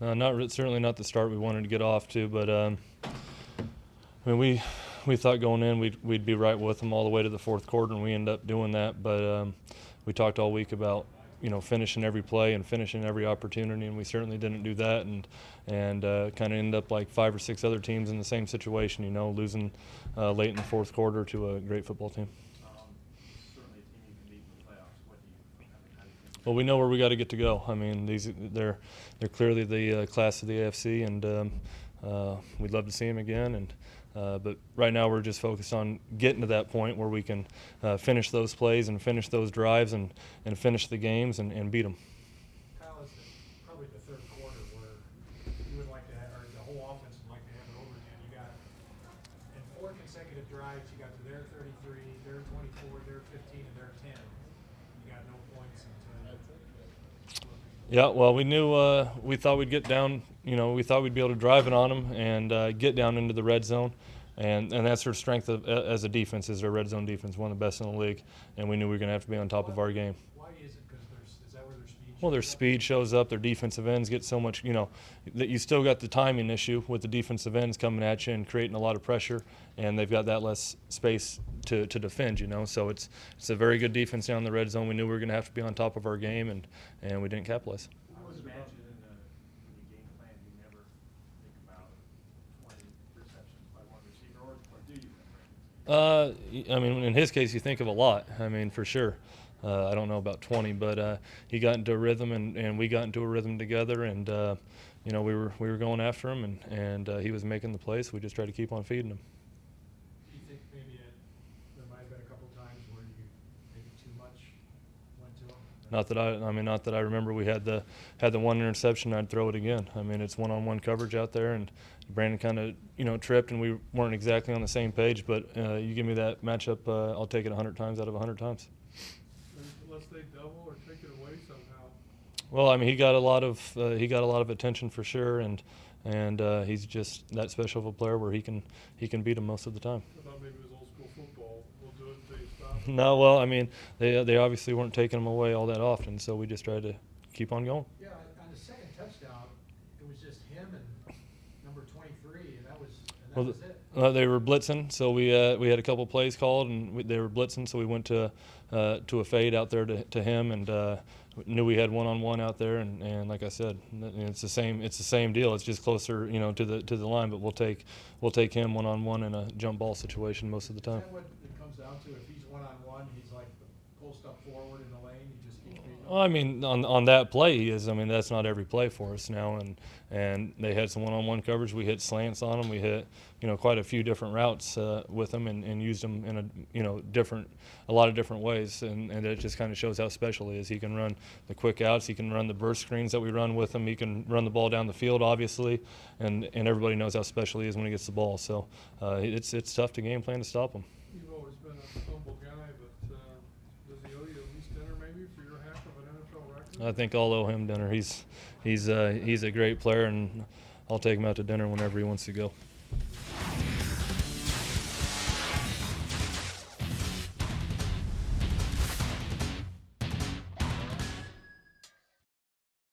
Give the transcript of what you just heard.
Certainly not the start we wanted to get off to, but I mean we thought going in we'd be right with them all the way to the fourth quarter, and we ended up doing that. But we talked all week about finishing every play and finishing every opportunity, and we certainly didn't do that, and kind of ended up like 5 or 6 other teams in the same situation, losing late in the fourth quarter to a great football team. Certainly a team you can beat in the playoffs. How do you think? Well, we know where we got to get to go. I mean, they're clearly the class of the AFC, and we'd love to see them again. But right now we're just focused on getting to that point where we can finish those plays and finish those drives and finish the games and beat them. Kyle, it's probably the third quarter where you would like to have, or the whole offense would like to have it over again. You got in 4 consecutive drives, you got to their 33, their 24, their 15, and their 10. You got no points until. Yeah, well, we thought we'd get down. We thought we'd be able to drive it on them and get down into the red zone, and that's their strength as a defense, is their red zone defense, one of the best in the league, and we knew we were going to have to be on top of our game. Why is it? Because is that where their speed? Well, their speed shows up. Their defensive ends get so much, that you still got the timing issue with the defensive ends coming at you and creating a lot of pressure, and they've got that less space to defend, So it's a very good defense down the red zone. We knew we were going to have to be on top of our game, and we didn't capitalize. I would imagine when you game plan, you never think about 20 receptions by one receiver, or do you? I mean, in his case, you think of a lot. I mean, for sure. I don't know about 20, but he got into a rhythm, and we got into a rhythm together, and we were going after him, and he was making the plays. We just tried to keep on feeding him. Do you think maybe there might have been a couple times where you maybe too much went to him? Not that I remember. We had the one interception. I'd throw it again. I mean, it's one-on-one coverage out there, and Brandon kind of tripped, and we weren't exactly on the same page. But you give me that matchup, I'll take it 100 times out of 100 times. Unless they double or take it away somehow. Well, I mean, he got a lot of attention for sure, and he's just that special of a player where he can beat him most of the time. I thought maybe it was old school football. We'll do it until you stop. No, well, I mean, they obviously weren't taking him away all that often, so we just tried to keep on going. Yeah, on the second touchdown, it was just him and number 23, and that was it. They were blitzing, so we had a couple plays called, and they were blitzing, so we went to a fade out there to him, and knew we had one-on-one out there, and like I said, it's the same deal. It's just closer, to the line, but we'll take him one-on-one in a jump ball situation most of the time. Is that what it comes down to? If he's one-on-one, he's like the post up forward in the lane. You just keep beating him? Well, I mean, on that play, he is. I mean, that's not every play for us now, and they had some one-on-one coverage. We hit slants on them. We hit, quite a few different routes with them, and used them in a lot of different ways, and it just kind of shows how special he is. He can run the quick outs. He can run the burst screens that we run with him. He can run the ball down the field, obviously, and everybody knows how special he is when he gets the ball. So it's tough to game plan to stop him. You've always been a humble guy, but does he owe you at least dinner maybe for your half of an NFL record? I think I'll owe him dinner. He's a great player, and I'll take him out to dinner whenever he wants to go.